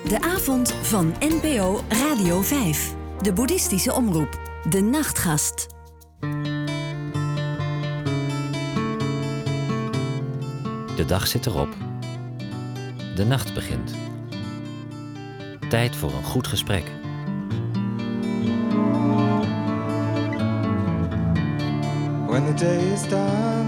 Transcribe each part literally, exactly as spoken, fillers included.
De avond van N P O Radio vijf. De boeddhistische omroep. De Nachtgast. De dag zit erop. De nacht begint. Tijd voor een goed gesprek. When the day is done,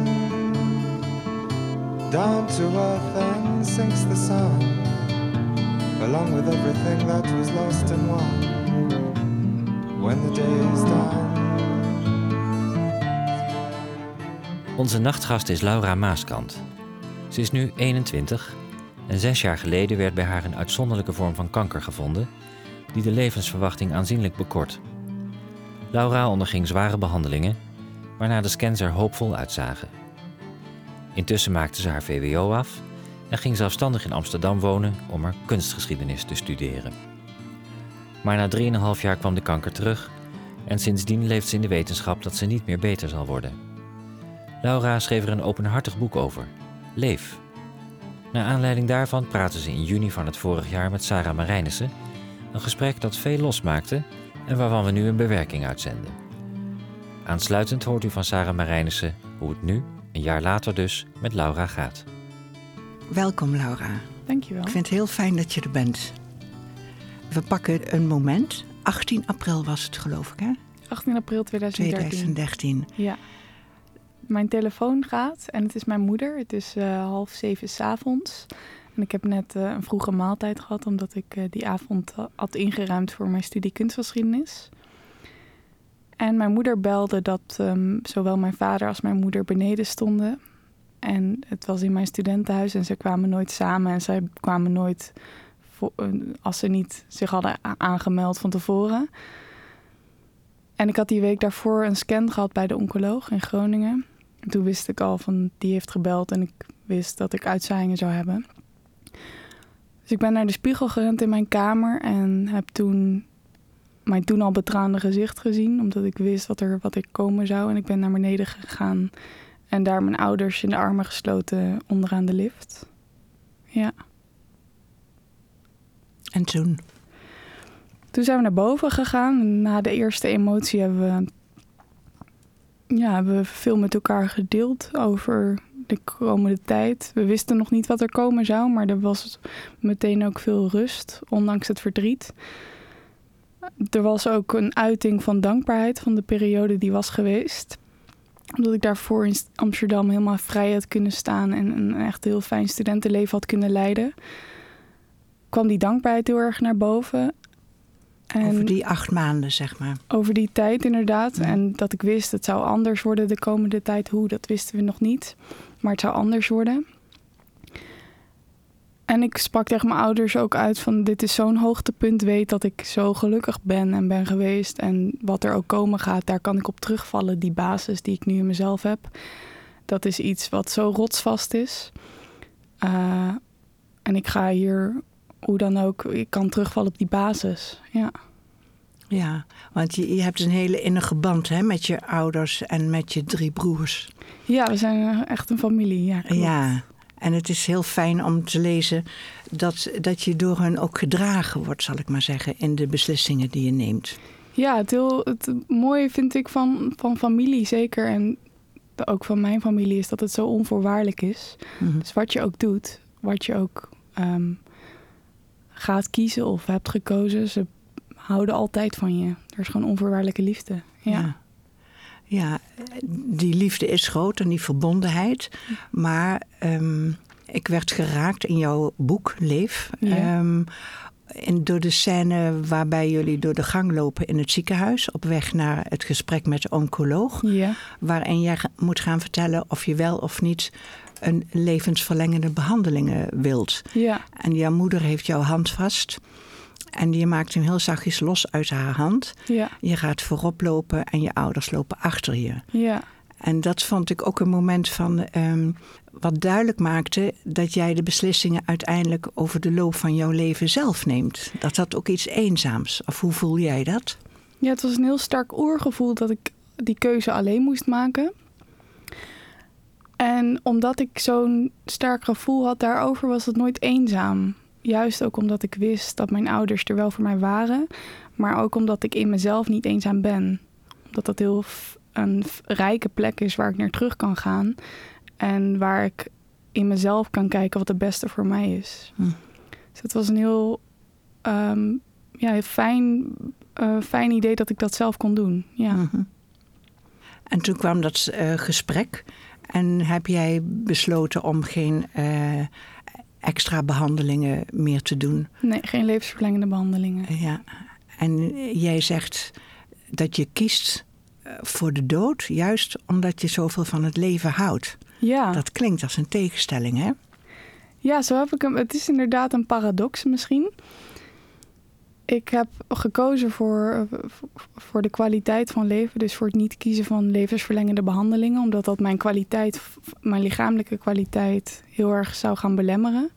down to earth and sinks the sun, along with everything that was lost and won. When the day is done. Onze nachtgast is Laura Maaskant. Ze is nu eenentwintig en zes jaar geleden werd bij haar een uitzonderlijke vorm van kanker gevonden die de levensverwachting aanzienlijk bekort. Laura onderging zware behandelingen, waarna de scans er hoopvol uitzagen. Intussen maakte ze haar V W O af en ging zelfstandig in Amsterdam wonen om er kunstgeschiedenis te studeren. Maar na drieënhalf jaar kwam de kanker terug en sindsdien leeft ze in de wetenschap dat ze niet meer beter zal worden. Laura schreef er een openhartig boek over, Leef. Naar aanleiding daarvan praten ze in juni van het vorig jaar met Sarah Marijnissen, een gesprek dat veel losmaakte en waarvan we nu een bewerking uitzenden. Aansluitend hoort u van Sarah Marijnissen hoe het nu, een jaar later dus, met Laura gaat. Welkom Laura. Dankjewel. Ik vind het heel fijn dat je er bent. We pakken een moment. achttien april was het, geloof ik, hè? achttien april tweeduizend dertien. tweeduizend dertien. Ja. Mijn telefoon gaat en het is mijn moeder. Het is uh, half zeven 's avonds. En ik heb net uh, een vroege maaltijd gehad, omdat ik uh, die avond uh, had ingeruimd voor mijn studie kunstgeschiedenis. En mijn moeder belde dat um, zowel mijn vader als mijn moeder beneden stonden. En het was in mijn studentenhuis en ze kwamen nooit samen. En zij kwamen nooit vo- als ze niet zich hadden aangemeld van tevoren. En ik had die week daarvoor een scan gehad bij de oncoloog in Groningen. En toen wist ik al van die heeft gebeld en ik wist dat ik uitzaaiingen zou hebben. Dus ik ben naar de spiegel gerend in mijn kamer en heb toen mijn toen al betraande gezicht gezien, omdat ik wist wat er, wat er komen zou. En ik ben naar beneden gegaan en daar mijn ouders in de armen gesloten onderaan de lift. Ja. En toen? Toen zijn we naar boven gegaan. En na de eerste emotie hebben we, ja, hebben we veel met elkaar gedeeld over de komende tijd. We wisten nog niet wat er komen zou, maar er was meteen ook veel rust, ondanks het verdriet. Er was ook een uiting van dankbaarheid van de periode die was geweest. Omdat ik daarvoor in Amsterdam helemaal vrij had kunnen staan en een echt heel fijn studentenleven had kunnen leiden, kwam die dankbaarheid heel erg naar boven. En over die acht maanden, zeg maar. Over die tijd, inderdaad. Ja. En dat ik wist, het zou anders worden de komende tijd. Hoe, dat wisten we nog niet. Maar het zou anders worden. En ik sprak tegen mijn ouders ook uit van, dit is zo'n hoogtepunt. Weet dat ik zo gelukkig ben en ben geweest. En wat er ook komen gaat, daar kan ik op terugvallen. Die basis die ik nu in mezelf heb. Dat is iets wat zo rotsvast is. Uh, en ik ga hier, hoe dan ook, ik kan terugvallen op die basis. Ja. Ja, want je, je hebt een hele innige band, hè, met je ouders en met je drie broers. Ja, we zijn echt een familie. Ja, klopt. Ja, en het is heel fijn om te lezen dat, dat je door hen ook gedragen wordt, zal ik maar zeggen, in de beslissingen die je neemt. Ja, het, heel, het mooie vind ik van, van familie zeker, en ook van mijn familie, is dat het zo onvoorwaardelijk is. Mm-hmm. Dus wat je ook doet, wat je ook um, gaat kiezen of hebt gekozen, ze houden altijd van je. Er is gewoon onvoorwaardelijke liefde. Ja. Ja. Ja, die liefde is groot en die verbondenheid. Maar um, ik werd geraakt in jouw boek, Leef. Ja. Um, en door de scène waarbij jullie door de gang lopen in het ziekenhuis, op weg naar het gesprek met de oncoloog. Ja. Waarin jij moet gaan vertellen of je wel of niet een levensverlengende behandelingen wilt. Ja. En jouw moeder heeft jouw hand vast. En je maakt hem heel zachtjes los uit haar hand. Ja. Je gaat voorop lopen en je ouders lopen achter je. Ja. En dat vond ik ook een moment van um, wat duidelijk maakte dat jij de beslissingen uiteindelijk over de loop van jouw leven zelf neemt. Dat had ook iets eenzaams. Of hoe voel jij dat? Ja, het was een heel sterk oorgevoel dat ik die keuze alleen moest maken. En omdat ik zo'n sterk gevoel had daarover, was het nooit eenzaam. juist ook omdat ik wist dat mijn ouders er wel voor mij waren. Maar ook omdat ik in mezelf niet eenzaam ben. Omdat dat heel f- een f- rijke plek is waar ik naar terug kan gaan. En waar ik in mezelf kan kijken wat het beste voor mij is. Hm. Dus het was een heel, um, ja, heel fijn, uh, fijn idee dat ik dat zelf kon doen. Ja. Mm-hmm. En toen kwam dat uh, gesprek. En heb jij besloten om geen uh, extra behandelingen meer te doen? Nee, geen levensverlengende behandelingen. Uh, ja. En jij zegt dat je kiest voor de dood, juist omdat je zoveel van het leven houdt. Ja. Dat klinkt als een tegenstelling, hè? Ja, zo heb ik hem. Het is inderdaad een paradox misschien. Ik heb gekozen voor, voor de kwaliteit van leven. Dus voor het niet kiezen van levensverlengende behandelingen. Omdat dat mijn kwaliteit, mijn lichamelijke kwaliteit heel erg zou gaan belemmeren.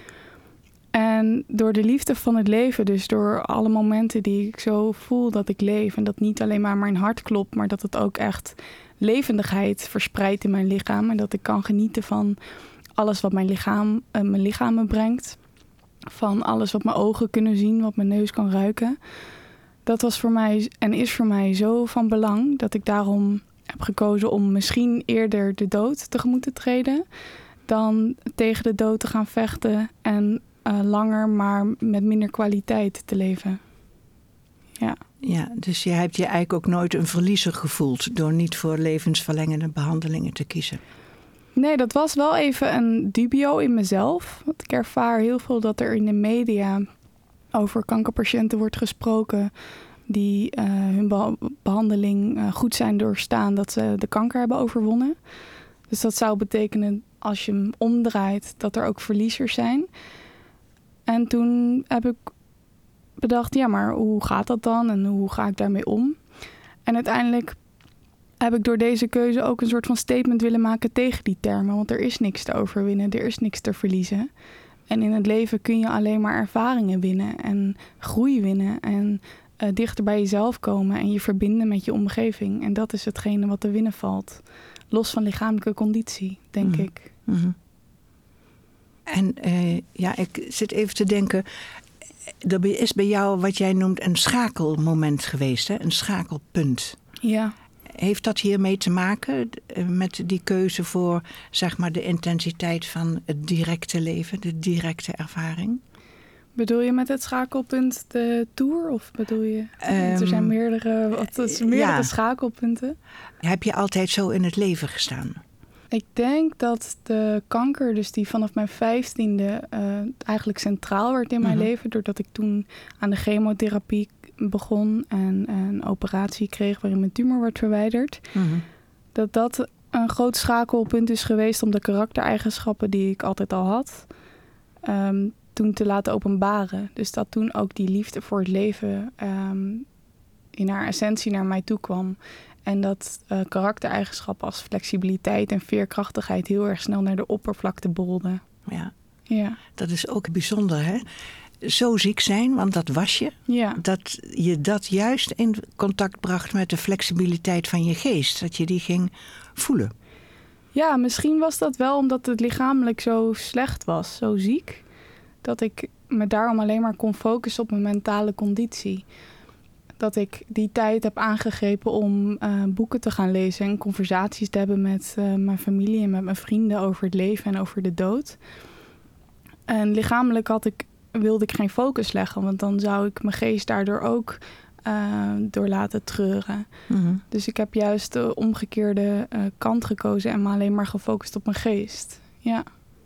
En door de liefde van het leven, dus door alle momenten die ik zo voel dat ik leef. En dat niet alleen maar mijn hart klopt, maar dat het ook echt levendigheid verspreidt in mijn lichaam. En dat ik kan genieten van alles wat mijn lichaam, uh, mijn lichaam me brengt. Van alles wat mijn ogen kunnen zien, wat mijn neus kan ruiken. Dat was voor mij en is voor mij zo van belang dat ik daarom heb gekozen om misschien eerder de dood tegemoet te treden dan tegen de dood te gaan vechten en uh, langer, maar met minder kwaliteit te leven. Ja. Ja, dus je hebt je eigenlijk ook nooit een verliezer gevoeld door niet voor levensverlengende behandelingen te kiezen. Nee, dat was wel even een dubio in mezelf. Want ik ervaar heel veel dat er in de media over kankerpatiënten wordt gesproken die uh, hun be- behandeling uh, goed zijn doorstaan, dat ze de kanker hebben overwonnen. Dus dat zou betekenen, als je hem omdraait, dat er ook verliezers zijn. En toen heb ik bedacht, ja, maar hoe gaat dat dan en hoe ga ik daarmee om? En uiteindelijk heb ik door deze keuze ook een soort van statement willen maken tegen die termen. Want er is niks te overwinnen, er is niks te verliezen. En in het leven kun je alleen maar ervaringen winnen en groei winnen en uh, dichter bij jezelf komen en je verbinden met je omgeving. En dat is hetgene wat te winnen valt. Los van lichamelijke conditie, denk mm-hmm. ik. Mm-hmm. En uh, ja, ik zit even te denken, er is bij jou wat jij noemt een schakelmoment geweest, hè? Een schakelpunt. Ja. Heeft dat hiermee te maken met die keuze voor, zeg maar, de intensiteit van het directe leven, de directe ervaring? Bedoel je met het schakelpunt de tour? Of bedoel je, um, er zijn meerdere, wat, er zijn meerdere ja. schakelpunten? Heb je altijd zo in het leven gestaan? Ik denk dat de kanker, dus die vanaf mijn vijftiende uh, eigenlijk centraal werd in mijn mm-hmm. leven. Doordat ik toen aan de chemotherapie begon en een operatie kreeg waarin mijn tumor werd verwijderd. Mm-hmm. Dat dat een groot schakelpunt is geweest om de karaktereigenschappen die ik altijd al had, um, toen te laten openbaren. Dus dat toen ook die liefde voor het leven um, in haar essentie naar mij toe kwam. En dat uh, karaktereigenschappen als flexibiliteit en veerkrachtigheid heel erg snel naar de oppervlakte bolden. Ja, ja. Dat is ook bijzonder, hè? Zo ziek zijn, want dat was je. Ja. Dat je dat juist in contact bracht met de flexibiliteit van je geest. Dat je die ging voelen. Ja, misschien was dat wel omdat het lichamelijk zo slecht was, zo ziek. Dat ik me daarom alleen maar kon focussen op mijn mentale conditie. Dat ik die tijd heb aangegrepen om uh, boeken te gaan lezen en conversaties te hebben met uh, mijn familie en met mijn vrienden over het leven en over de dood. En lichamelijk had ik, wilde ik geen focus leggen, want dan zou ik mijn geest daardoor ook uh, door laten treuren. Mm-hmm. Dus ik heb juist de omgekeerde uh, kant gekozen en me alleen maar gefocust op mijn geest. Ja.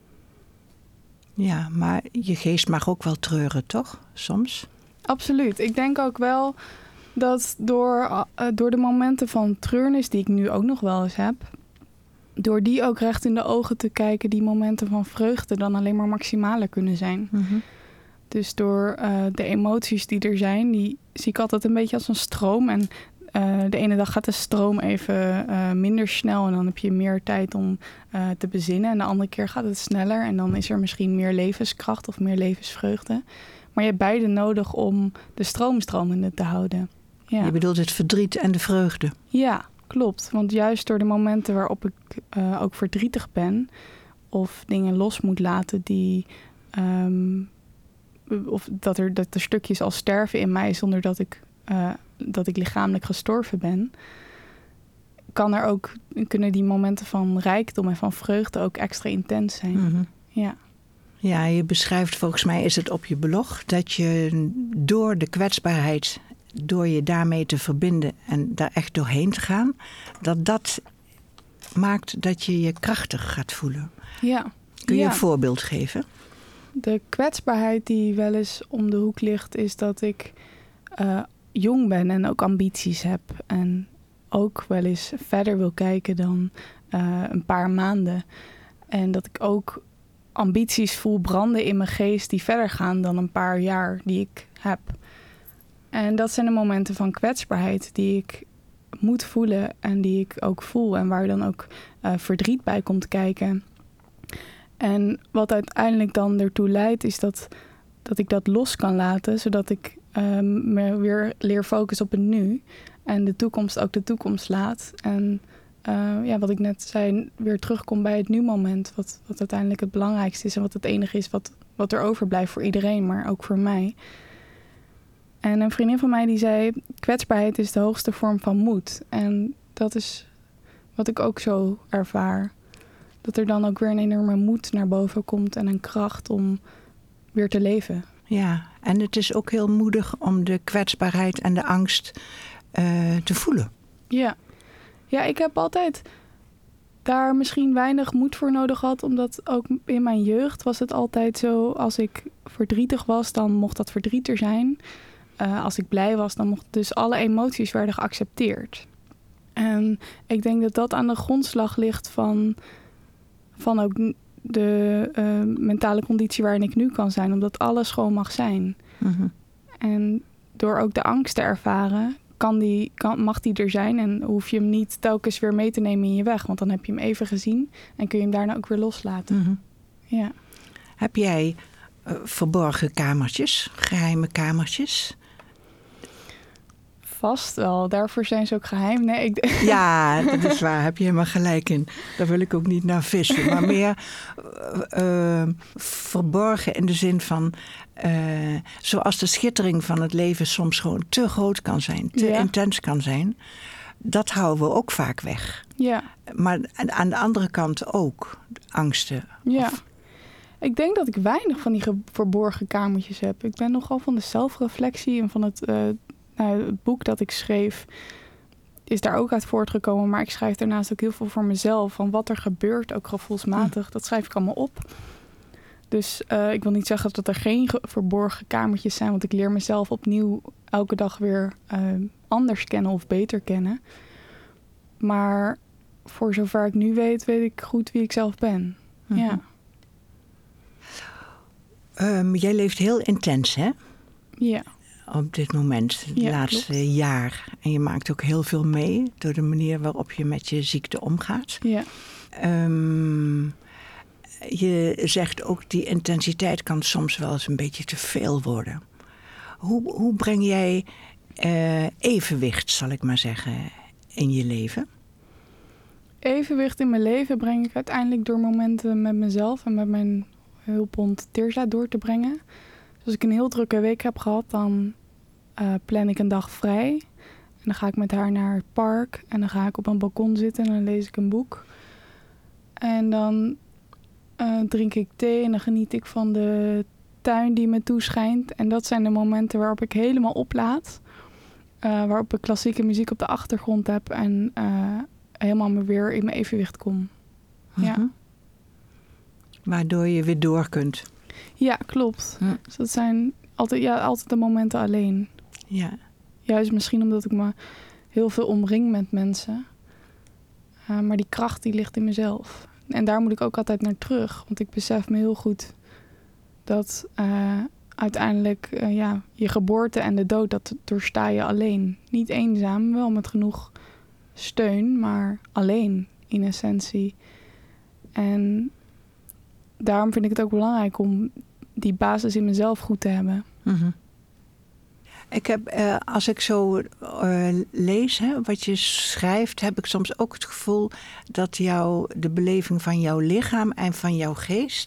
Ja, maar je geest mag ook wel treuren, toch? Soms? Absoluut. Ik denk ook wel dat door, uh, door de momenten van treurnis die ik nu ook nog wel eens heb, door die ook recht in de ogen te kijken, die momenten van vreugde dan alleen maar maximaler kunnen zijn. Mm-hmm. Dus door uh, de emoties die er zijn, die zie ik altijd een beetje als een stroom. En uh, de ene dag gaat de stroom even uh, minder snel en dan heb je meer tijd om uh, te bezinnen. En de andere keer gaat het sneller en dan is er misschien meer levenskracht of meer levensvreugde. Maar je hebt beide nodig om de stroom stromende te houden. Ja. Je bedoelt het verdriet en de vreugde. Ja, klopt. Want juist door de momenten waarop ik uh, ook verdrietig ben of dingen los moet laten die, um, of dat er, dat er stukjes al sterven in mij zonder dat ik, uh, dat ik lichamelijk gestorven ben, kan er ook, kunnen die momenten van rijkdom en van vreugde ook extra intens zijn. Mm-hmm. Ja. Ja, je beschrijft, volgens mij is het op je blog, dat je door de kwetsbaarheid, door je daarmee te verbinden en daar echt doorheen te gaan, dat dat maakt dat je je krachtig gaat voelen. Ja. Kun je ja. een voorbeeld geven? De kwetsbaarheid die wel eens om de hoek ligt, is dat ik uh, jong ben en ook ambities heb. En ook wel eens verder wil kijken dan uh, een paar maanden. En dat ik ook ambities voel branden in mijn geest die verder gaan dan een paar jaar die ik heb. En dat zijn de momenten van kwetsbaarheid die ik moet voelen en die ik ook voel. En waar dan ook uh, verdriet bij komt kijken. En wat uiteindelijk dan ertoe leidt, is dat, dat ik dat los kan laten, zodat ik uh, me weer leer focussen op het nu. En de toekomst ook de toekomst laat. En uh, ja, wat ik net zei, weer terugkom bij het nu-moment. Wat, wat uiteindelijk het belangrijkste is en wat het enige is wat, wat er overblijft voor iedereen, maar ook voor mij. En een vriendin van mij die zei, kwetsbaarheid is de hoogste vorm van moed. En dat is wat ik ook zo ervaar. Dat er dan ook weer een enorme moed naar boven komt en een kracht om weer te leven. Ja, en het is ook heel moedig om de kwetsbaarheid en de angst uh, te voelen. Ja. ja, ik heb altijd daar misschien weinig moed voor nodig gehad. Omdat ook in mijn jeugd was het altijd zo, als ik verdrietig was, dan mocht dat verdriet er zijn. Uh, als ik blij was, dan mocht dus alle emoties werden geaccepteerd. En ik denk dat dat aan de grondslag ligt van, van ook de uh, mentale conditie waarin ik nu kan zijn. Omdat alles gewoon mag zijn. Mm-hmm. En door ook de angst te ervaren, kan die, kan, mag die er zijn. En hoef je hem niet telkens weer mee te nemen in je weg. Want dan heb je hem even gezien en kun je hem daarna ook weer loslaten. Mm-hmm. Ja. Heb jij uh, verborgen kamertjes, geheime kamertjes? Vast wel. Daarvoor zijn ze ook geheim. Nee, ik... Ja, dat is waar. Heb je helemaal gelijk in. Daar wil ik ook niet naar vissen. Maar meer uh, uh, verborgen in de zin van, Uh, zoals de schittering van het leven soms gewoon te groot kan zijn. Te ja. intens kan zijn. Dat houden we ook vaak weg. Ja. Maar aan de andere kant ook angsten. Ja. Of... Ik denk dat ik weinig van die ge- verborgen kamertjes heb. Ik ben nogal van de zelfreflectie en van het... Uh, Nou, het boek dat ik schreef is daar ook uit voortgekomen. Maar ik schrijf daarnaast ook heel veel voor mezelf. Van wat er gebeurt, ook gevoelsmatig. Dat schrijf ik allemaal op. Dus uh, ik wil niet zeggen dat er geen ge- verborgen kamertjes zijn. Want ik leer mezelf opnieuw elke dag weer uh, anders kennen of beter kennen. Maar voor zover ik nu weet, weet ik goed wie ik zelf ben. Mm-hmm. Ja. Um, jij leeft heel intens, hè? Ja. Op dit moment, het ja, laatste klopt. jaar. En je maakt ook heel veel mee door de manier waarop je met je ziekte omgaat. Ja. Um, je zegt ook, die intensiteit kan soms wel eens een beetje te veel worden. Hoe, hoe breng jij uh, evenwicht, zal ik maar zeggen, in je leven? Evenwicht in mijn leven breng ik uiteindelijk door momenten met mezelf en met mijn hulphond Tirza door te brengen. Dus als ik een heel drukke week heb gehad, dan uh, plan ik een dag vrij. En dan ga ik met haar naar het park. En dan ga ik op een balkon zitten en dan lees ik een boek. En dan uh, drink ik thee en dan geniet ik van de tuin die me toeschijnt. En dat zijn de momenten waarop ik helemaal oplaad. Uh, waarop ik klassieke muziek op de achtergrond heb. En uh, helemaal me weer in mijn evenwicht kom. Mm-hmm. Ja. Waardoor je weer door kunt. Ja, klopt. Hm. Dus dat zijn altijd, ja, altijd de momenten alleen. Ja. Juist misschien omdat ik me heel veel omring met mensen. Uh, maar die kracht die ligt in mezelf. En daar moet ik ook altijd naar terug. Want ik besef me heel goed dat uh, uiteindelijk uh, ja, je geboorte en de dood, dat doorsta je alleen. Niet eenzaam, wel met genoeg steun, maar alleen in essentie. En daarom vind ik het ook belangrijk om die basis in mezelf goed te hebben. Mm-hmm. Ik heb, uh, als ik zo uh, lees, hè, wat je schrijft, heb ik soms ook het gevoel dat jou, de beleving van jouw lichaam en van jouw geest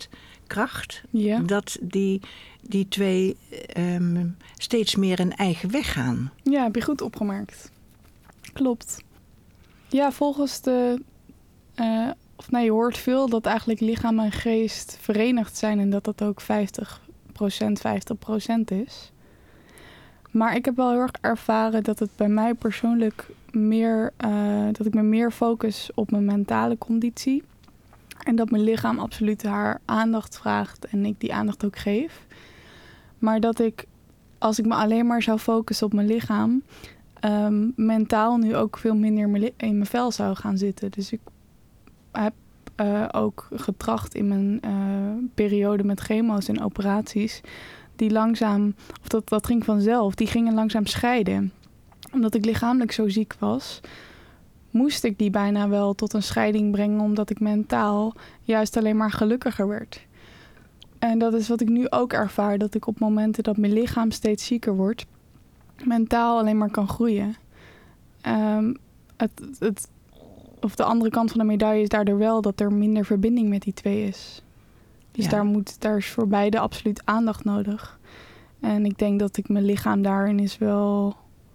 kracht. Ja. Dat die, die twee um, steeds meer een eigen weg gaan. Ja, heb je goed opgemerkt. Klopt. Ja, volgens de... Uh, of nee, je hoort veel dat eigenlijk lichaam en geest verenigd zijn... en dat dat ook vijftig procent, vijftig procent is. Maar ik heb wel heel erg ervaren dat het bij mij persoonlijk meer... Uh, dat ik me meer focus op mijn mentale conditie... En dat mijn lichaam absoluut haar aandacht vraagt en ik die aandacht ook geef. Maar dat ik, als ik me alleen maar zou focussen op mijn lichaam... Um, mentaal nu ook veel minder in mijn, li- in mijn vel zou gaan zitten. Dus ik heb uh, ook getracht in mijn uh, periode met chemo's en operaties... die langzaam, of dat, dat ging vanzelf, die gingen langzaam scheiden. Omdat ik lichamelijk zo ziek was... moest ik die bijna wel tot een scheiding brengen... omdat ik mentaal juist alleen maar gelukkiger werd. En dat is wat ik nu ook ervaar... dat ik op momenten dat mijn lichaam steeds zieker wordt... mentaal alleen maar kan groeien. Um, het, het, of de andere kant van de medaille is daardoor wel... dat er minder verbinding met die twee is. Dus ja. daar, moet, daar is voor beide absoluut aandacht nodig. En ik denk dat ik mijn lichaam daarin is wel...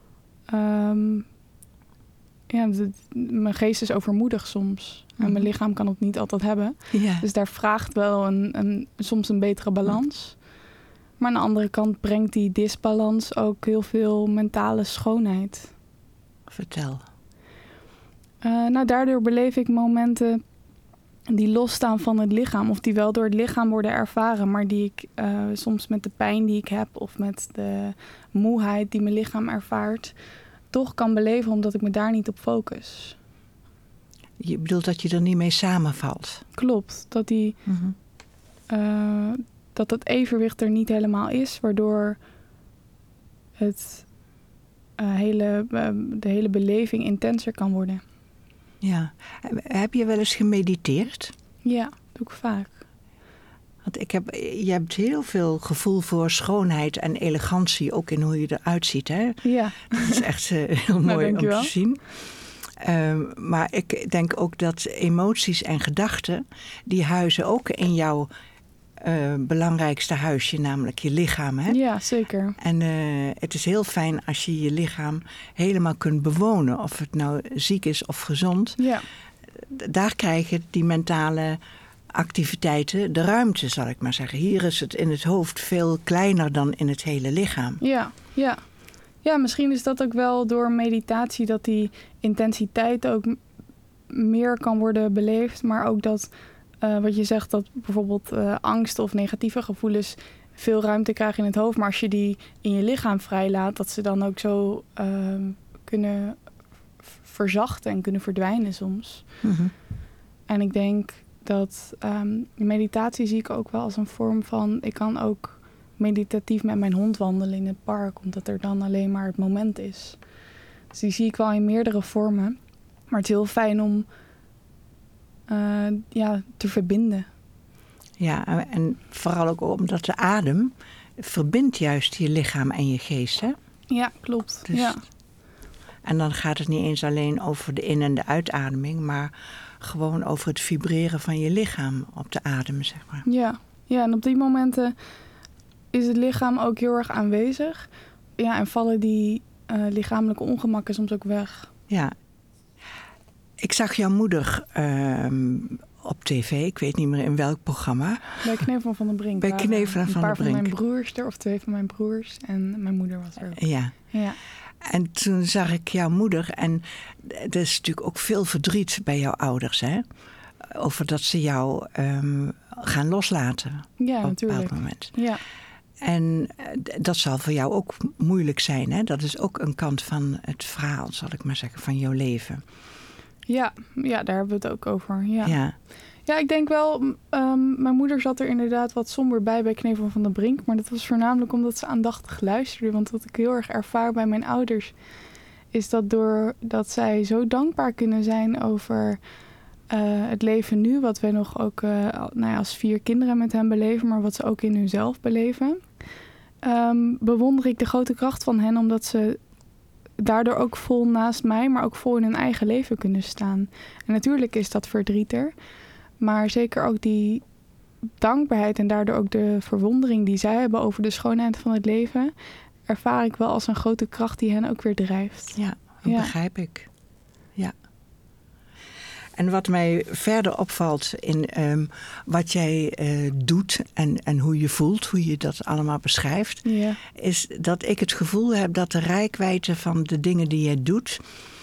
Um, Ja, mijn geest is overmoedig soms. En Mm-hmm. mijn lichaam kan het niet altijd hebben. Ja. Dus daar vraagt wel een, een, soms een betere balans. Maar aan de andere kant brengt die disbalans ook heel veel mentale schoonheid. Vertel. Uh, nou, daardoor beleef ik momenten die losstaan van het lichaam. Of die wel door het lichaam worden ervaren. Maar die ik uh, soms met de pijn die ik heb... of met de moeheid die mijn lichaam ervaart... toch kan beleven omdat ik me daar niet op focus. Je bedoelt dat je er niet mee samenvalt? Klopt, dat, die, Mm-hmm. uh, dat het evenwicht er niet helemaal is... waardoor het, uh, hele, uh, de hele beleving intenser kan worden. Ja. Heb je wel eens gemediteerd? Ja, doe ik vaak. Want ik heb, je hebt heel veel gevoel voor schoonheid en elegantie... ook in hoe je eruit ziet, hè? Ja. Dat is echt uh, heel mooi om dankjewel. te zien. Uh, maar ik denk ook dat emoties en gedachten... die huizen ook in jouw uh, belangrijkste huisje, namelijk je lichaam. Hè? Ja, zeker. En uh, het is heel fijn als je je lichaam helemaal kunt bewonen. Of het nou ziek is of gezond. Ja. Daar krijgen die mentale activiteiten de ruimte, zal ik maar zeggen. Hier is het in het hoofd veel kleiner dan in het hele lichaam. Ja, ja. Ja, misschien is dat ook wel door meditatie... dat die intensiteit ook m- meer kan worden beleefd. Maar ook dat, uh, wat je zegt, dat bijvoorbeeld uh, angst of negatieve gevoelens... veel ruimte krijgen in het hoofd. Maar als je die in je lichaam vrijlaat... dat ze dan ook zo uh, kunnen verzachten en kunnen verdwijnen soms. Mm-hmm. En ik denk dat um, meditatie zie ik ook wel als een vorm van... ik kan ook meditatief met mijn hond wandelen in het park... omdat er dan alleen maar het moment is. Dus die zie ik wel in meerdere vormen. Maar het is heel fijn om uh, ja, te verbinden. Ja, en vooral ook omdat de adem verbindt juist je lichaam en je geest, hè? Ja, klopt. Dus, ja. En dan gaat het niet eens alleen over de in- en de uitademing... maar gewoon over het vibreren van je lichaam op de adem, zeg maar. Ja, ja, en op die momenten is het lichaam ook heel erg aanwezig. Ja, en vallen die uh, lichamelijke ongemakken soms ook weg. Ja. Ik zag jouw moeder uh, op tv, ik weet niet meer in welk programma. Bij Knevel van den Brink. Bij Knevel van den Brink. Een paar van mijn broers er, of twee van mijn broers. En mijn moeder was er ook. Ja. Ja. En toen zag ik jouw moeder en er is natuurlijk ook veel verdriet bij jouw ouders, hè? Over dat ze jou um, gaan loslaten Ja, op natuurlijk. een bepaald moment. Ja. En dat zal voor jou ook moeilijk zijn, hè? Dat is ook een kant van het verhaal, zal ik maar zeggen, van jouw leven. Ja, ja, daar hebben we het ook over. Ja, Ja, ja ik denk wel, um, mijn moeder zat er inderdaad wat somber bij bij Knevel van den Brink. Maar dat was voornamelijk omdat ze aandachtig luisterde. Want wat ik heel erg ervaar bij mijn ouders is dat doordat zij zo dankbaar kunnen zijn over uh, het leven nu. Wat wij nog ook uh, nou ja, als vier kinderen met hen beleven, maar wat ze ook in hunzelf beleven. Um, bewonder ik de grote kracht van hen, omdat ze daardoor ook vol naast mij, maar ook vol in hun eigen leven kunnen staan. En natuurlijk is dat verdrieter. Maar zeker ook die dankbaarheid en daardoor ook de verwondering die zij hebben over de schoonheid van het leven, ervaar ik wel als een grote kracht die hen ook weer drijft. Ja, dat Ja. begrijp ik. Ja. En wat mij verder opvalt in um, wat jij uh, doet en, en hoe je voelt, hoe je dat allemaal beschrijft, Ja. is dat ik het gevoel heb dat de reikwijdte van de dingen die jij doet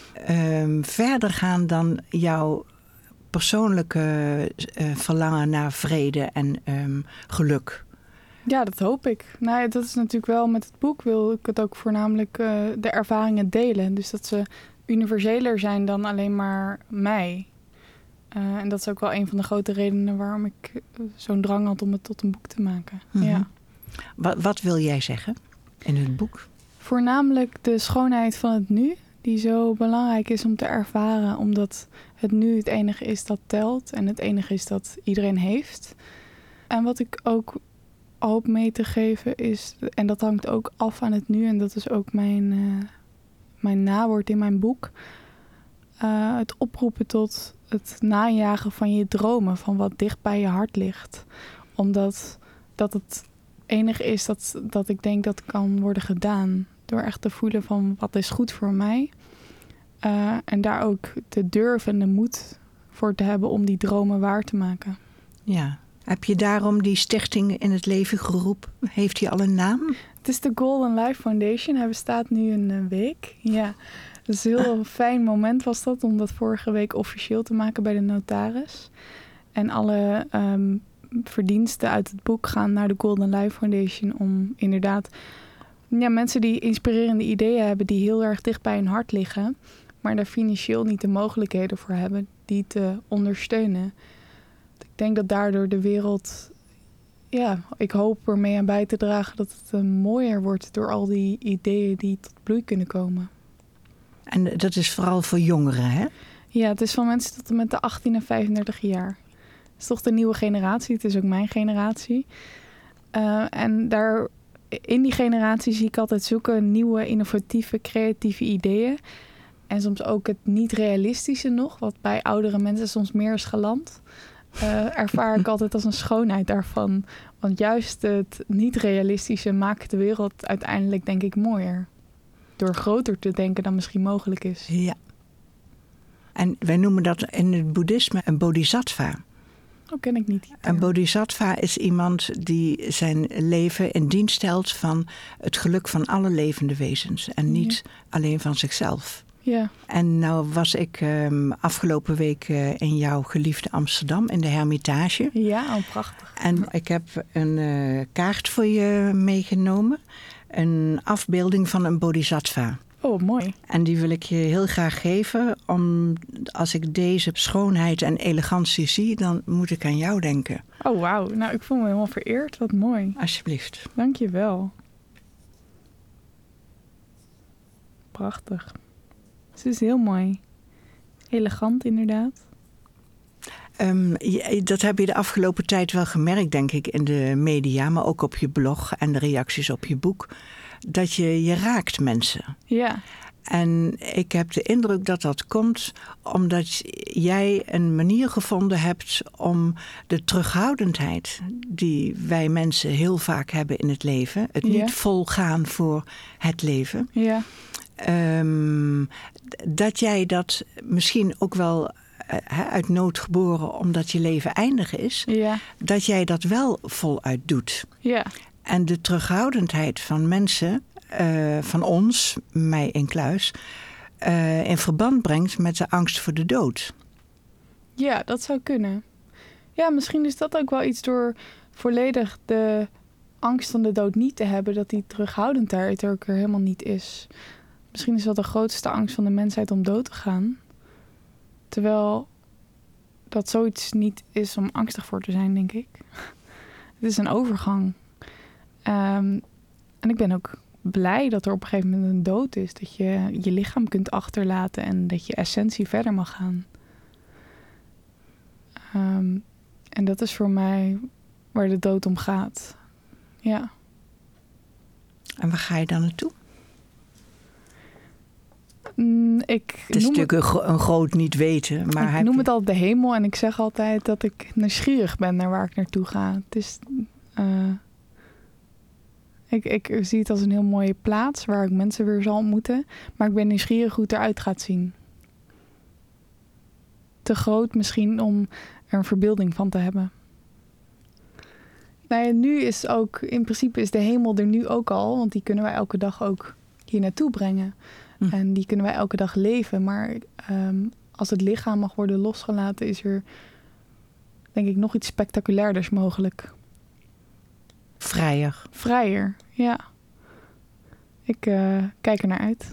um, verder gaan dan jouw persoonlijke uh, verlangen naar vrede en um, geluk. Ja, dat hoop ik. Nou ja, dat is natuurlijk wel met het boek wil ik het ook voornamelijk uh, de ervaringen delen. Dus dat ze universeler zijn dan alleen maar mij. Uh, en dat is ook wel een van de grote redenen waarom ik uh, zo'n drang had om het tot een boek te maken. Mm-hmm. Ja. Wat, wat wil jij zeggen in het boek? Voornamelijk de schoonheid van het nu, die zo belangrijk is om te ervaren, omdat het nu het enige is dat telt en het enige is dat iedereen heeft. En wat ik ook hoop mee te geven is, en dat hangt ook af aan het nu, en dat is ook mijn, uh, mijn nawoord in mijn boek, uh, het oproepen tot het najagen van je dromen, van wat dicht bij je hart ligt. Omdat dat het enige is dat, dat ik denk dat kan worden gedaan. Door echt te voelen van wat is goed voor mij. Uh, en daar ook de durf en de moed voor te hebben om die dromen waar te maken. Ja. Heb je daarom die stichting in het leven geroepen? Heeft hij al een naam? Het is de Golden Life Foundation. Hij bestaat nu een uh, week. Ja. Dus een heel ah. fijn moment was dat om dat vorige week officieel te maken bij de notaris. En alle um, verdiensten uit het boek gaan naar de Golden Life Foundation om inderdaad ja, mensen die inspirerende ideeën hebben die heel erg dicht bij hun hart liggen, maar daar financieel niet de mogelijkheden voor hebben, die te ondersteunen. Ik denk dat daardoor de wereld, ja, ik hoop ermee aan bij te dragen dat het uh, mooier wordt door al die ideeën die tot bloei kunnen komen. En dat is vooral voor jongeren, hè? Ja, het is van mensen tot en met de achttien en vijfendertig jaar. Het is toch de nieuwe generatie, het is ook mijn generatie. Uh, en daar, in die generatie zie ik altijd zulke nieuwe, innovatieve, creatieve ideeën. En soms ook het niet-realistische nog, wat bij oudere mensen soms meer is geland. Uh, ervaar ik altijd als een schoonheid daarvan. Want juist het niet-realistische maakt de wereld uiteindelijk, denk ik, mooier. Door groter te denken dan misschien mogelijk is. Ja. En wij noemen dat in het boeddhisme een bodhisattva. Dat ken ik niet. Een bodhisattva is iemand die zijn leven in dienst stelt van het geluk van alle levende wezens. En niet ja. alleen van zichzelf. Ja. En nou was ik um, afgelopen week uh, in jouw geliefde Amsterdam in de Hermitage. Ja, oh, prachtig. En ik heb een uh, kaart voor je meegenomen. Een afbeelding van een bodhisattva. Oh, mooi. En die wil ik je heel graag geven. Om, als ik deze schoonheid en elegantie zie, dan moet ik aan jou denken. Oh, wauw. Nou, ik voel me helemaal vereerd. Wat mooi. Alsjeblieft. Dank je wel. Prachtig. Het is heel mooi. Elegant, inderdaad. Um, dat heb je de afgelopen tijd wel gemerkt, denk ik, in de media, maar ook op je blog en de reacties op je boek, dat je je raakt mensen. Ja. En ik heb de indruk dat dat komt omdat jij een manier gevonden hebt om de terughoudendheid die wij mensen heel vaak hebben in het leven, het ja. niet volgaan voor het leven, ja. um, dat jij dat misschien ook wel uit nood geboren omdat je leven eindig is, ja. dat jij dat wel voluit doet. Ja. En de terughoudendheid van mensen, uh, van ons, mij incluis, uh, in verband brengt met de angst voor de dood. Ja, dat zou kunnen. Ja, misschien is dat ook wel iets door volledig de angst van de dood niet te hebben, dat die terughoudendheid er ook er helemaal niet is. Misschien is dat de grootste angst van de mensheid om dood te gaan. Terwijl dat zoiets niet is om angstig voor te zijn, denk ik. Het is een overgang. Um, en ik ben ook blij dat er op een gegeven moment een dood is. Dat je je lichaam kunt achterlaten en dat je essentie verder mag gaan. Um, en dat is voor mij waar de dood om gaat. Ja. En waar ga je dan naartoe? Mm, ik Het is noem natuurlijk een, gro- een groot niet weten. Maar ik heb noem je- het altijd de hemel en ik zeg altijd dat ik nieuwsgierig ben naar waar ik naartoe ga. Het is, uh, ik, ik zie het als een heel mooie plaats waar ik mensen weer zal ontmoeten. Maar ik ben nieuwsgierig hoe het eruit gaat zien. Te groot misschien om er een verbeelding van te hebben. Nou ja, nu is ook, in principe is de hemel er nu ook al. Want die kunnen wij elke dag ook hier naartoe brengen. Hm. En die kunnen wij elke dag leven. Maar um, als het lichaam mag worden losgelaten, is er denk ik nog iets spectaculairders mogelijk. Vrijer. Vrijer, ja. Ik uh, kijk er naar uit.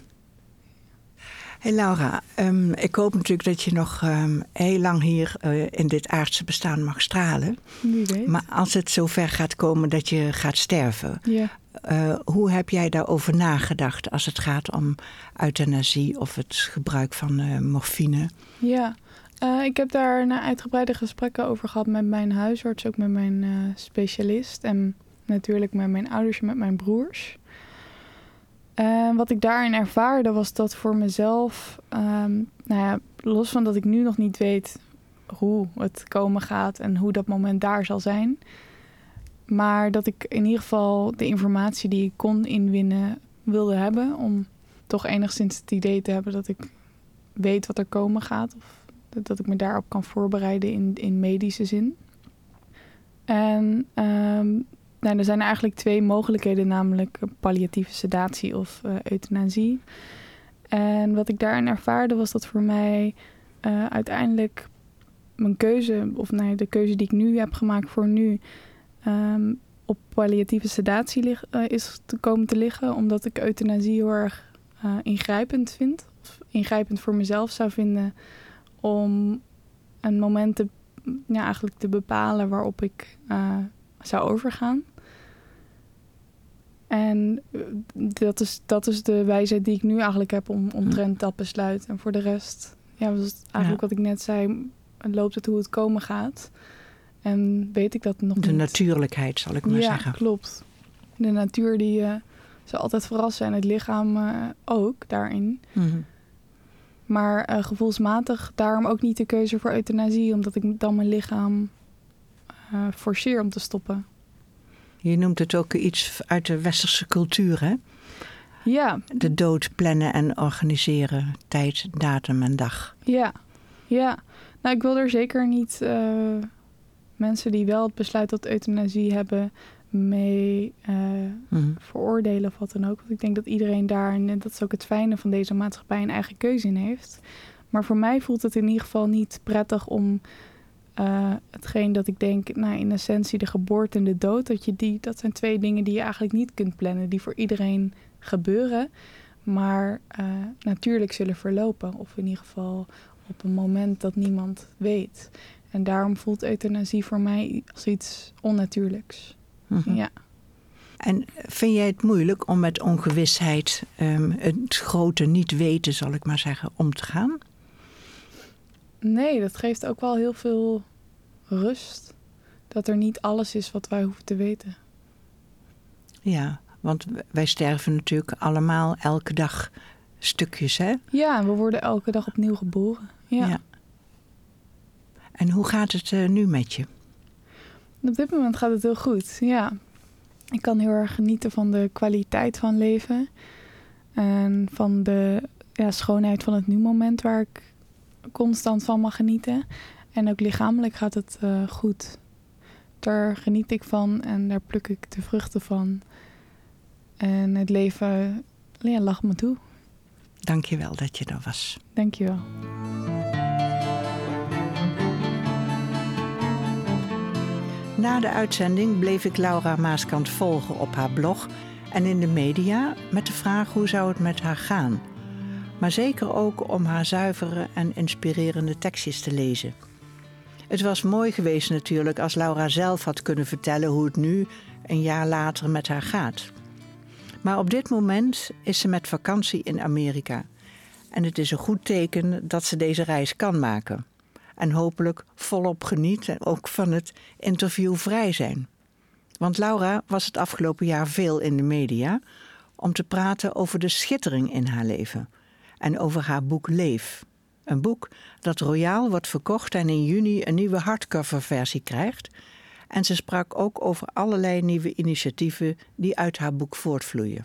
Hey Laura, um, ik hoop natuurlijk dat je nog um, heel lang hier uh, in dit aardse bestaan mag stralen. Wie weet. Maar als het zover gaat komen dat je gaat sterven, Ja. uh, hoe heb jij daarover nagedacht als het gaat om euthanasie of het gebruik van uh, morfine? Ja, uh, ik heb daar na uitgebreide gesprekken over gehad met mijn huisarts, ook met mijn uh, specialist en natuurlijk met mijn ouders en met mijn broers. Uh, wat ik daarin ervaarde was dat voor mezelf, um, nou ja, los van dat ik nu nog niet weet hoe het komen gaat en hoe dat moment daar zal zijn, maar dat ik in ieder geval de informatie die ik kon inwinnen wilde hebben om toch enigszins het idee te hebben dat ik weet wat er komen gaat of dat ik me daarop kan voorbereiden in, in medische zin. En um, nou, er zijn eigenlijk twee mogelijkheden, namelijk palliatieve sedatie of uh, euthanasie. En wat ik daarin ervaarde was dat voor mij uh, uiteindelijk mijn keuze, of nee, de keuze die ik nu heb gemaakt voor nu, um, op palliatieve sedatie lig, uh, is te komen te liggen, omdat ik euthanasie heel erg uh, ingrijpend vind. Of ingrijpend voor mezelf zou vinden om een moment te, ja, eigenlijk te bepalen waarop ik uh, zou overgaan. En dat is, dat is de wijsheid die ik nu eigenlijk heb om omtrent dat besluit. En voor de rest, ja, was het eigenlijk Ja. wat ik net zei, loopt het hoe het komen gaat. En weet ik dat nog De niet. natuurlijkheid, zal ik maar ja, zeggen. klopt. De natuur die uh, zal altijd verrassen en het lichaam uh, ook daarin. Mm-hmm. Maar uh, gevoelsmatig daarom ook niet de keuze voor euthanasie, omdat ik dan mijn lichaam uh, forceer om te stoppen. Je noemt het ook iets uit de westerse cultuur, hè? Ja. De dood plannen en organiseren, tijd, datum en dag. Ja, ja. Nou, ik wil er zeker niet uh, mensen die wel het besluit tot euthanasie hebben mee uh, mm-hmm. veroordelen of wat dan ook. Want ik denk dat iedereen daar, en dat is ook het fijne van deze maatschappij, een eigen keuze in heeft. Maar voor mij voelt het in ieder geval niet prettig om uh, hetgeen dat ik denk, nou in essentie de geboorte en de dood, dat je die, dat zijn twee dingen die je eigenlijk niet kunt plannen, die voor iedereen gebeuren, maar uh, natuurlijk zullen verlopen. Of in ieder geval op een moment dat niemand weet. En daarom voelt euthanasie voor mij als iets onnatuurlijks. Mm-hmm. Ja. En vind jij het moeilijk om met ongewisheid, um, het grote niet weten, zal ik maar zeggen, om te gaan? Nee, dat geeft ook wel heel veel rust. Dat er niet alles is wat wij hoeven te weten. Ja, want wij sterven natuurlijk allemaal elke dag stukjes, hè? Ja, en we worden elke dag opnieuw geboren. Ja. ja. En hoe gaat het uh, nu met je? Op dit moment gaat het heel goed, ja. Ik kan heel erg genieten van de kwaliteit van leven. En van de ja, schoonheid van het nu-moment waar ik constant van mag genieten. En ook lichamelijk gaat het uh, goed. Daar geniet ik van en daar pluk ik de vruchten van. En het leven ja, lacht me toe. Dank je wel dat je er was. Dank je wel. Na de uitzending bleef ik Laura Maaskant volgen op haar blog en in de media met de vraag hoe zou het met haar gaan. Maar zeker ook om haar zuivere en inspirerende tekstjes te lezen. Het was mooi geweest natuurlijk als Laura zelf had kunnen vertellen hoe het nu, een jaar later, met haar gaat. Maar op dit moment is ze met vakantie in Amerika. En het is een goed teken dat ze deze reis kan maken. En hopelijk volop geniet en ook van het interviewvrij zijn. Want Laura was het afgelopen jaar veel in de media om te praten over de schittering in haar leven. en over haar boek Leef. Een boek dat royaal wordt verkocht en in juni een nieuwe hardcoverversie krijgt. En ze sprak ook over allerlei nieuwe initiatieven die uit haar boek voortvloeien.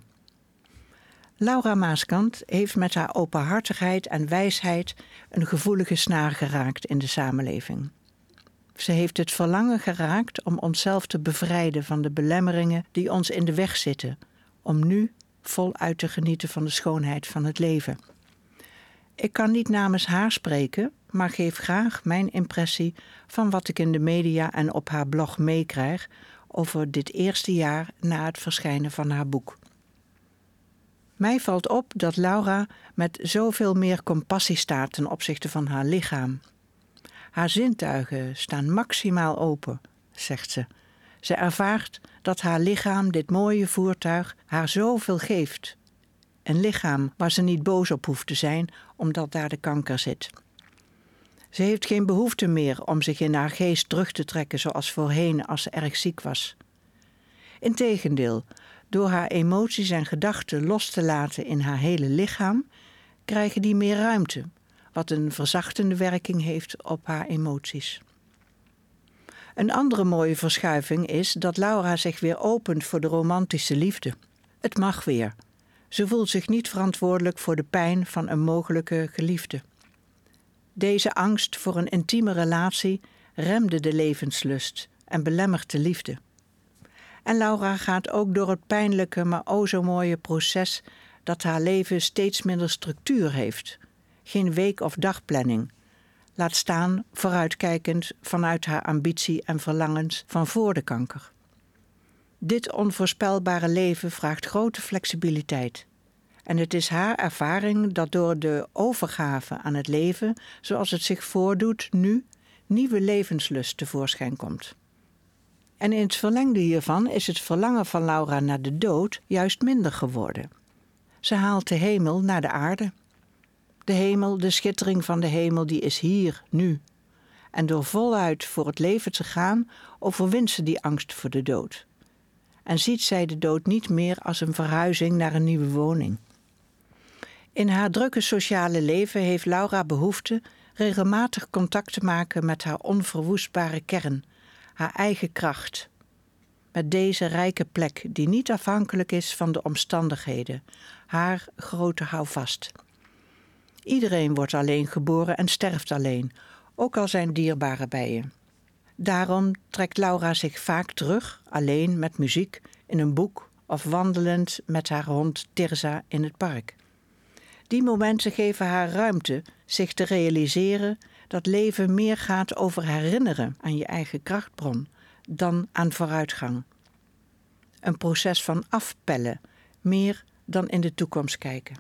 Laura Maaskant heeft met haar openhartigheid en wijsheid een gevoelige snaar geraakt in de samenleving. Ze heeft het verlangen geraakt om onszelf te bevrijden van de belemmeringen die ons in de weg zitten, om nu voluit te genieten van de schoonheid van het leven. Ik kan niet namens haar spreken, maar geef graag mijn impressie van wat ik in de media en op haar blog meekrijg over dit eerste jaar na het verschijnen van haar boek. Mij valt op dat Laura met zoveel meer compassie staat ten opzichte van haar lichaam. Haar zintuigen staan maximaal open, zegt ze. Ze ervaart dat haar lichaam, dit mooie voertuig, haar zoveel geeft. Een lichaam waar ze niet boos op hoeft te zijn, omdat daar de kanker zit. Ze heeft geen behoefte meer om zich in haar geest terug te trekken zoals voorheen als ze erg ziek was. Integendeel, door haar emoties en gedachten los te laten in haar hele lichaam, krijgen die meer ruimte, wat een verzachtende werking heeft op haar emoties. Een andere mooie verschuiving is dat Laura zich weer opent voor de romantische liefde. Het mag weer. Ze voelt zich niet verantwoordelijk voor de pijn van een mogelijke geliefde. Deze angst voor een intieme relatie remde de levenslust en belemmert de liefde. En Laura gaat ook door het pijnlijke, maar o zo mooie proces dat haar leven steeds minder structuur heeft. Geen week- of dagplanning. Laat staan vooruitkijkend vanuit haar ambitie en verlangens van voor de kanker. Dit onvoorspelbare leven vraagt grote flexibiliteit. En het is haar ervaring dat door de overgave aan het leven, zoals het zich voordoet nu, nieuwe levenslust tevoorschijn komt. En in het verlengde hiervan is het verlangen van Laura naar de dood juist minder geworden. Ze haalt de hemel naar de aarde. De hemel, de schittering van de hemel, die is hier, nu. En door voluit voor het leven te gaan, overwint ze die angst voor de dood. En ziet zij de dood niet meer als een verhuizing naar een nieuwe woning. In haar drukke sociale leven heeft Laura behoefte regelmatig contact te maken met haar onverwoestbare kern, haar eigen kracht. Met deze rijke plek die niet afhankelijk is van de omstandigheden, haar grote houvast. Iedereen wordt alleen geboren en sterft alleen, ook al zijn dierbaren bij je. Daarom trekt Laura zich vaak terug, alleen met muziek, in een boek of wandelend met haar hond Tirza in het park. Die momenten geven haar ruimte zich te realiseren dat leven meer gaat over herinneren aan je eigen krachtbron dan aan vooruitgang. Een proces van afpellen, meer dan in de toekomst kijken.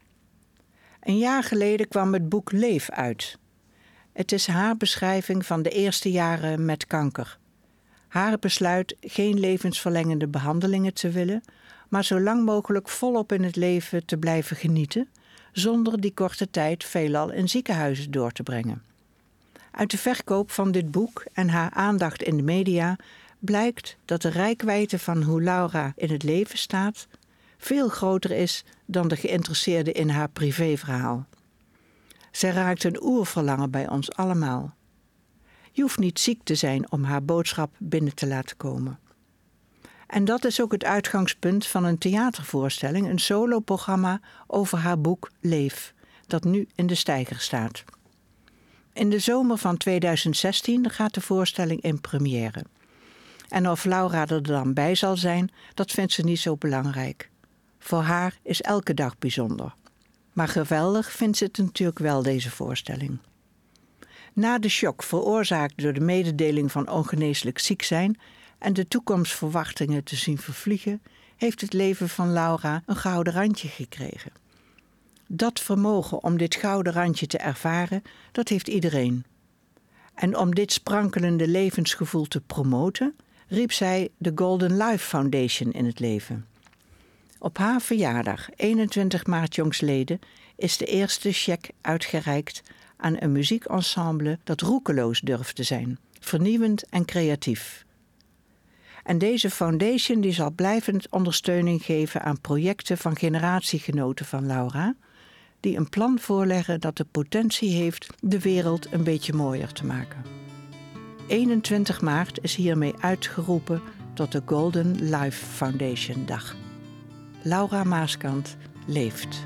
Een jaar geleden kwam het boek Leef uit. Het is haar beschrijving van de eerste jaren met kanker. Haar besluit geen levensverlengende behandelingen te willen, maar zo lang mogelijk volop in het leven te blijven genieten, zonder die korte tijd veelal in ziekenhuizen door te brengen. Uit de verkoop van dit boek en haar aandacht in de media blijkt dat de reikwijdte van hoe Laura in het leven staat veel groter is dan de geïnteresseerde in haar privéverhaal. Zij raakt een oerverlangen bij ons allemaal. Je hoeft niet ziek te zijn om haar boodschap binnen te laten komen. En dat is ook het uitgangspunt van een theatervoorstelling, een soloprogramma over haar boek Leef, dat nu in de Steiger staat. In de zomer van tweeduizend zestien gaat de voorstelling in première. En of Laura er dan bij zal zijn, dat vindt ze niet zo belangrijk. Voor haar is elke dag bijzonder. Maar geweldig vindt ze het natuurlijk wel, deze voorstelling. Na de shock veroorzaakt door de mededeling van ongeneeslijk ziek zijn en de toekomstverwachtingen te zien vervliegen, heeft het leven van Laura een gouden randje gekregen. Dat vermogen om dit gouden randje te ervaren, dat heeft iedereen. En om dit sprankelende levensgevoel te promoten, riep zij de Golden Life Foundation in het leven. Op haar verjaardag, eenentwintig maart jongstleden, is de eerste cheque uitgereikt aan een muziekensemble dat roekeloos durft te zijn, vernieuwend en creatief. En deze foundation die zal blijvend ondersteuning geven aan projecten van generatiegenoten van Laura, die een plan voorleggen dat de potentie heeft de wereld een beetje mooier te maken. eenentwintig maart is hiermee uitgeroepen tot de Golden Life Foundation Dag. Laura Maaskant leeft.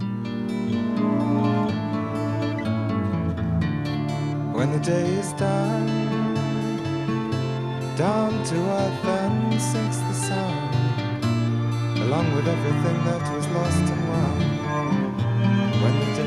When the day is done, down to earth then sinks the sun, along with everything that was lost and won. When the